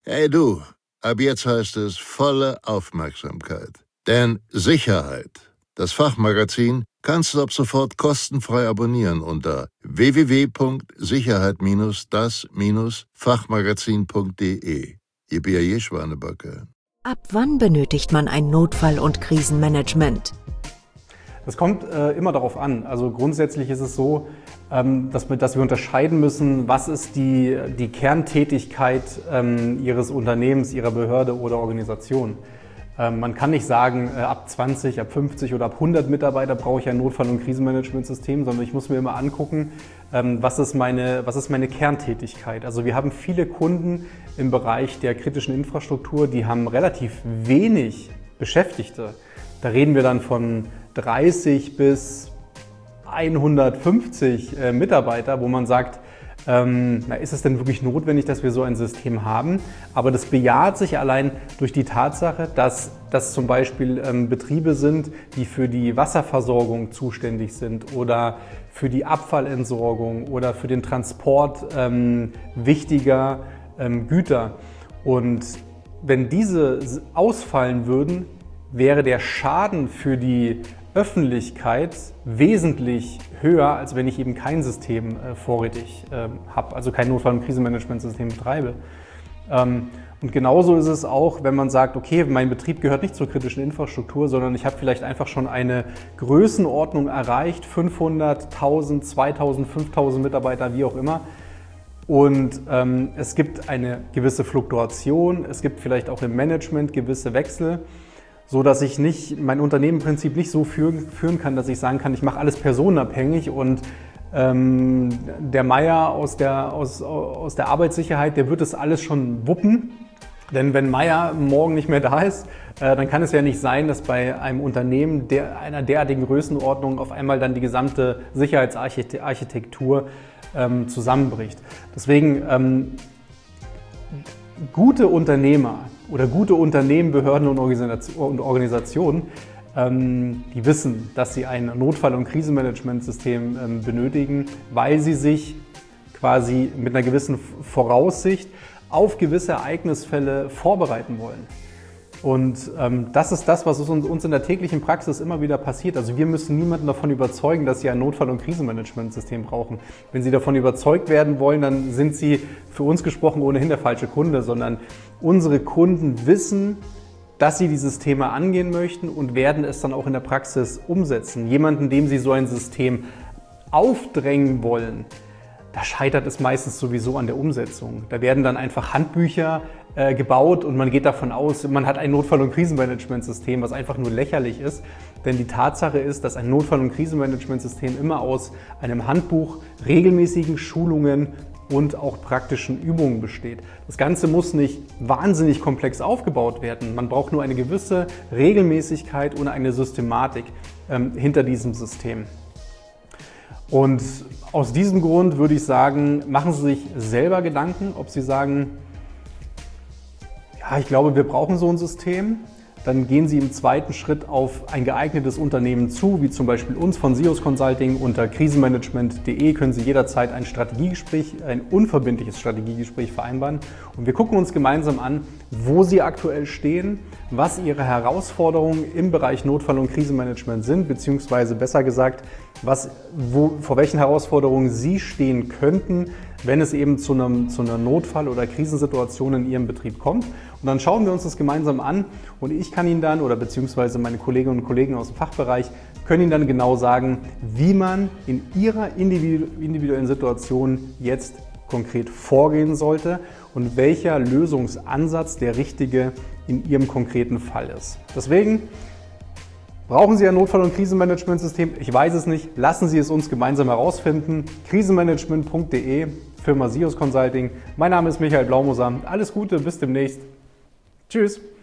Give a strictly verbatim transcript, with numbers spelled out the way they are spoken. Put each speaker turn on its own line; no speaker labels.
Hey du, ab jetzt heißt es volle Aufmerksamkeit. Denn Sicherheit, das Fachmagazin, kannst du ab sofort kostenfrei abonnieren unter w w w punkt sicherheit das Fachmagazin punkt de. Ihr B A J Schwanebacke.
Ab wann benötigt man ein Notfall- und Krisenmanagement?
Das kommt äh, immer darauf an. Also grundsätzlich ist es so, ähm, dass, wir, dass wir unterscheiden müssen, was ist die, die Kerntätigkeit ähm, Ihres Unternehmens, Ihrer Behörde oder Organisation. Ähm, man kann nicht sagen, äh, ab zwanzig, ab fünfzig oder ab hundert Mitarbeiter brauche ich ein Notfall- und Krisenmanagementsystem, sondern ich muss mir immer angucken, ähm, was ist meine, was ist meine Kerntätigkeit. Also wir haben viele Kunden im Bereich der kritischen Infrastruktur, die haben relativ wenig Beschäftigte. Da reden wir dann von dreißig bis hundertfünfzig äh, Mitarbeiter, wo man sagt, ähm, na, ist es denn wirklich notwendig, dass wir so ein System haben? Aber das bejaht sich allein durch die Tatsache, dass das zum Beispiel ähm, Betriebe sind, die für die Wasserversorgung zuständig sind oder für die Abfallentsorgung oder für den Transport ähm, wichtiger ähm, Güter. Und wenn diese ausfallen würden, wäre der Schaden für die Öffentlichkeit wesentlich höher, als wenn ich eben kein System äh, vorrätig äh, habe, also kein Notfall- und Krisenmanagementsystem betreibe. Ähm, und genauso ist es auch, wenn man sagt, okay, mein Betrieb gehört nicht zur kritischen Infrastruktur, sondern ich habe vielleicht einfach schon eine Größenordnung erreicht, fünfhundert, tausend, zweitausend, fünftausend Mitarbeiter, wie auch immer. Und ähm, es gibt eine gewisse Fluktuation, es gibt vielleicht auch im Management gewisse Wechsel, so dass ich nicht, mein Unternehmen im Prinzip nicht so führen, führen kann, dass ich sagen kann, ich mache alles personenabhängig und ähm, der Meier aus der, aus, aus der Arbeitssicherheit, der wird das alles schon wuppen. Denn wenn Meier morgen nicht mehr da ist, äh, dann kann es ja nicht sein, dass bei einem Unternehmen der, einer derartigen Größenordnung auf einmal dann die gesamte Sicherheitsarchitektur ähm, zusammenbricht. Deswegen ähm, gute Unternehmer oder gute Unternehmen, Behörden und Organisationen, ähm, die wissen, dass sie ein Notfall- und Krisenmanagementsystem ähm, benötigen, weil sie sich quasi mit einer gewissen Voraussicht auf gewisse Ereignisfälle vorbereiten wollen. Und ähm, das ist das, was uns, uns in der täglichen Praxis immer wieder passiert. Also wir müssen niemanden davon überzeugen, dass sie ein Notfall- und Krisenmanagementsystem brauchen. Wenn sie davon überzeugt werden wollen, dann sind sie für uns gesprochen ohnehin der falsche Kunde, sondern unsere Kunden wissen, dass sie dieses Thema angehen möchten und werden es dann auch in der Praxis umsetzen. Jemanden, dem sie so ein System aufdrängen wollen, da scheitert es meistens sowieso an der Umsetzung. Da werden dann einfach Handbücher äh, gebaut und man geht davon aus, man hat ein Notfall- und Krisenmanagementsystem, was einfach nur lächerlich ist. Denn die Tatsache ist, dass ein Notfall- und Krisenmanagementsystem immer aus einem Handbuch, regelmäßigen Schulungen und auch praktischen Übungen besteht. Das Ganze muss nicht wahnsinnig komplex aufgebaut werden. Man braucht nur eine gewisse Regelmäßigkeit und eine Systematik ähm, hinter diesem System. Und aus diesem Grund würde ich sagen, machen Sie sich selber Gedanken, ob Sie sagen, ja, ich glaube, wir brauchen so ein System. Dann gehen Sie im zweiten Schritt auf ein geeignetes Unternehmen zu, wie zum Beispiel uns von SIOS Consulting. Unter krisenmanagement punkt de können Sie jederzeit ein Strategiegespräch, ein unverbindliches Strategiegespräch vereinbaren. Und wir gucken uns gemeinsam an, wo Sie aktuell stehen, was Ihre Herausforderungen im Bereich Notfall- und Krisenmanagement sind, beziehungsweise besser gesagt, was, wo, vor welchen Herausforderungen Sie stehen könnten, wenn es eben zu, einem, zu einer Notfall- oder Krisensituation in Ihrem Betrieb kommt. Und dann schauen wir uns das gemeinsam an und ich kann Ihnen dann, oder beziehungsweise meine Kolleginnen und Kollegen aus dem Fachbereich, können Ihnen dann genau sagen, wie man in Ihrer individuellen Situation jetzt konkret vorgehen sollte und welcher Lösungsansatz der richtige in Ihrem konkreten Fall ist. Deswegen brauchen Sie ein Notfall- und Krisenmanagementsystem? Ich weiß es nicht. Lassen Sie es uns gemeinsam herausfinden. krisenmanagement punkt de, Firma SIOS Consulting. Mein Name ist Michael Blaumoser. Alles Gute, bis demnächst. Tschüss.